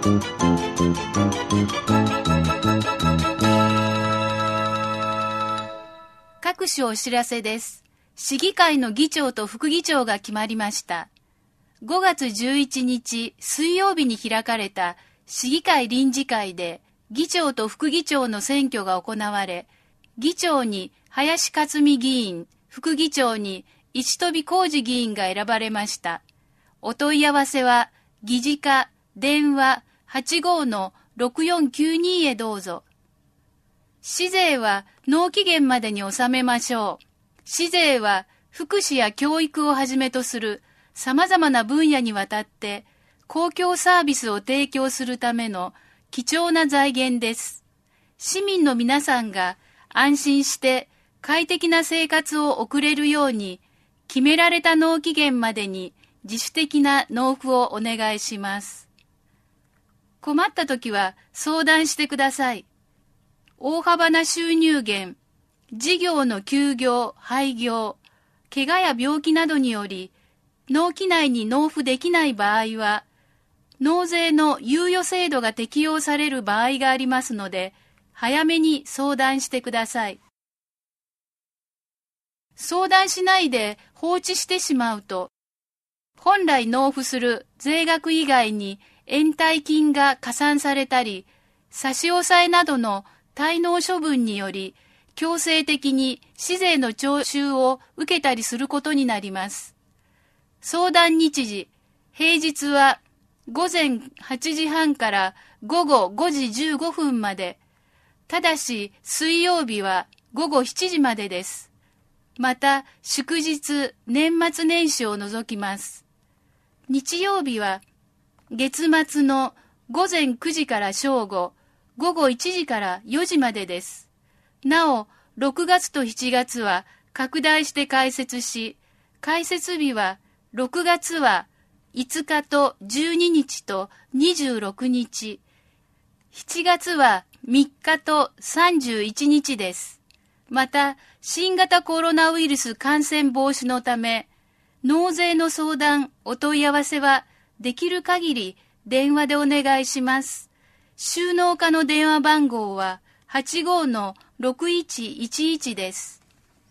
各種お知らせです。市議会の議長と副議長が決まりました。5月11日水曜日に開かれた市議会臨時会で議長と副議長の選挙が行われ、議長に林克美議員、副議長に石飛浩二議員が選ばれました。お問い合わせは議事課電話 85-6492 へどうぞ。市税は納期限までに納めましょう。市税は福祉や教育をはじめとする様々な分野にわたって公共サービスを提供するための貴重な財源です。市民の皆さんが安心して快適な生活を送れるように決められた納期限までに自主的な納付をお願いします。困ったときは相談してください。大幅な収入減、事業の休業、廃業、怪我や病気などにより納期内に納付できない場合は、納税の猶予制度が適用される場合がありますので、早めに相談してください。相談しないで放置してしまうと、本来納付する税額以外に延滞金が加算されたり、差し押さえなどの滞納処分により、強制的に市税の徴収を受けたりすることになります。相談日時、平日は午前8時半から午後5時15分まで、ただし水曜日は午後7時までです。また祝日、年末年始を除きます。日曜日は月末の午前9時から正午、午後1時から4時までです。なお、6月と7月は拡大して開設し、開設日は6月は5日と12日と26日、7月は3日と31日です。また、新型コロナウイルス感染防止のため、納税の相談、お問い合わせはできる限り電話でお願いします。収納課の電話番号は 85-6111 です。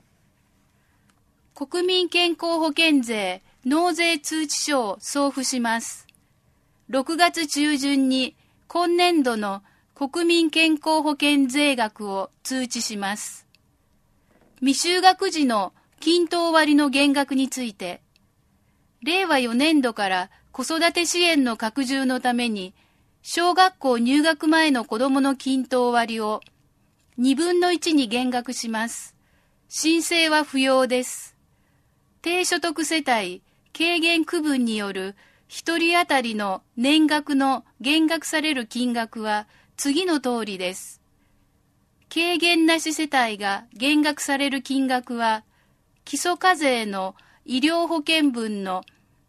国民健康保険税納税通知書を送付します。6月中旬に今年度の国民健康保険税額を通知します。未就学児の均等割の減額について、令和4年度から子育て支援の拡充のために、小学校入学前の子どもの均等割を2分の1に減額します。申請は不要です。低所得世帯軽減区分による1人当たりの年額の減額される金額は次の通りです。軽減なし世帯が減額される金額は、基礎課税の医療保険分の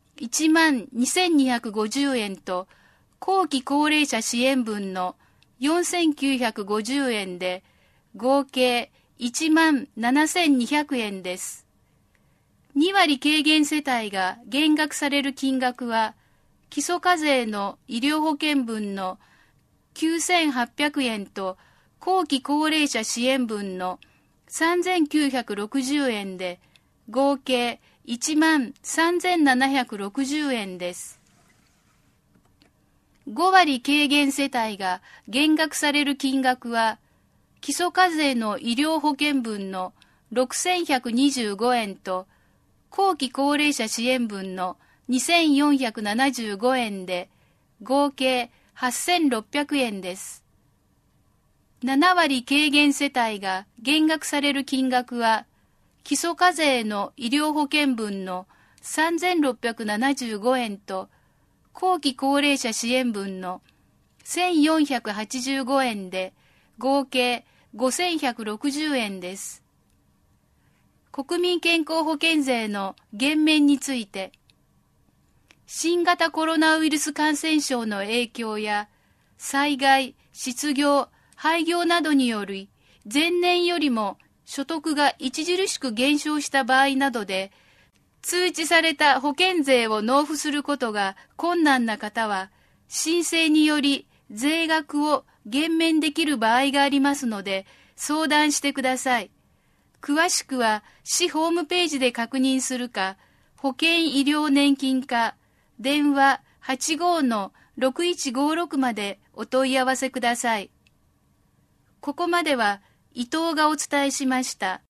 12,250円と、後期高齢者支援分の4,950円で、合計17,200円です。2割軽減世帯が減額される金額は、基礎課税の医療保険分の9,800円と、後期高齢者支援分の3,960円で、合計13,760円です。5割軽減世帯が減額される金額は、基礎課税の医療保険分の6,125円と、後期高齢者支援分の2,475円で、合計8,600円です。7割軽減世帯が減額される金額は、基礎課税の医療保険分の3,675円と、後期高齢者支援分の1,485円で、合計5,160円です。国民健康保険税の減免について、新型コロナウイルス感染症の影響や、災害、失業、廃業などにより、前年よりも所得が著しく減少した場合などで、通知された保険税を納付することが困難な方は、 申請により税額を減免できる場合がありますので、相談してください。詳しくは市ホームページで確認するか、保険医療年金課、電話85-6156までお問い合わせください。ここまでは伊藤がお伝えしました。